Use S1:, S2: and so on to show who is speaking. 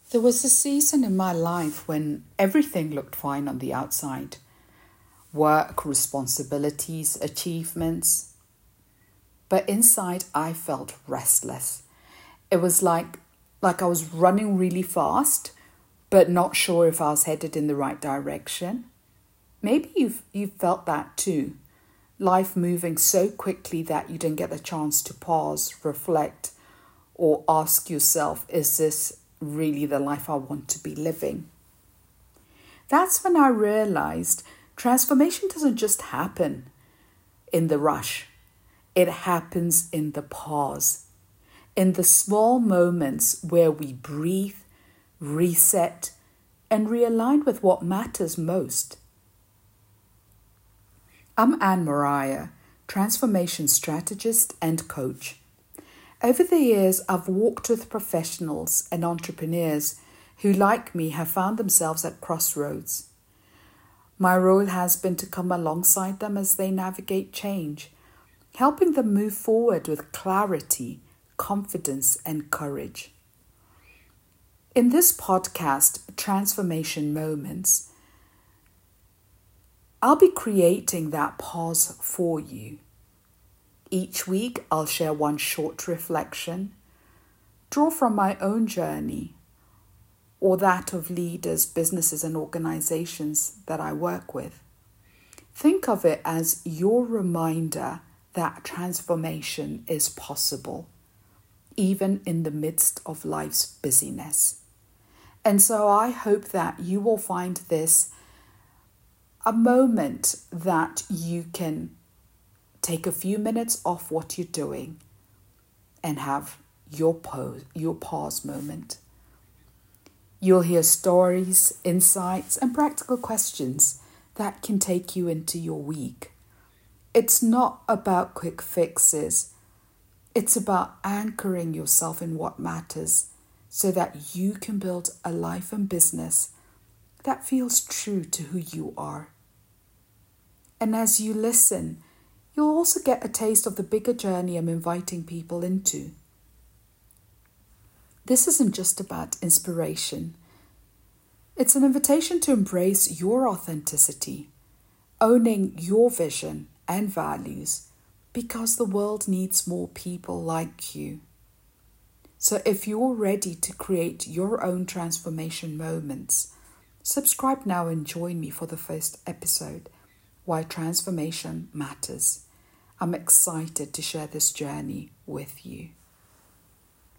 S1: There was a season in my life when everything looked fine on the outside. Work, responsibilities, achievements. But inside, I felt restless. It was like I was running really fast, but not sure if I was headed in the right direction. Maybe you've felt that too. Life moving so quickly that you didn't get the chance to pause, reflect, or ask yourself, is this really the life I want to be living? That's when I realized transformation doesn't just happen in the rush. It happens in the pause, in the small moments where we breathe, reset, and realign with what matters most. I'm Anne Mariah, transformation strategist and coach. Over the years, I've walked with professionals and entrepreneurs who, like me, have found themselves at crossroads. My role has been to come alongside them as they navigate change, helping them move forward with clarity, confidence, and courage. In this podcast, Transformation Moments, I'll be creating that pause for you. Each week, I'll share one short reflection, draw from my own journey, or that of leaders, businesses, and organizations that I work with. Think of it as your reminder that transformation is possible, even in the midst of life's busyness. And so I hope that you will find this a moment that you can take a few minutes off what you're doing and have your pause moment. You'll hear stories, insights, and practical questions that can take you into your week. It's not about quick fixes. It's about anchoring yourself in what matters so that you can build a life and business that feels true to who you are. And as you listen, you'll also get a taste of the bigger journey I'm inviting people into. This isn't just about inspiration. It's an invitation to embrace your authenticity, owning your vision and values, because the world needs more people like you. So if you're ready to create your own transformation moments, subscribe now and join me for the first episode, Why Transformation Matters. I'm excited to share this journey with you.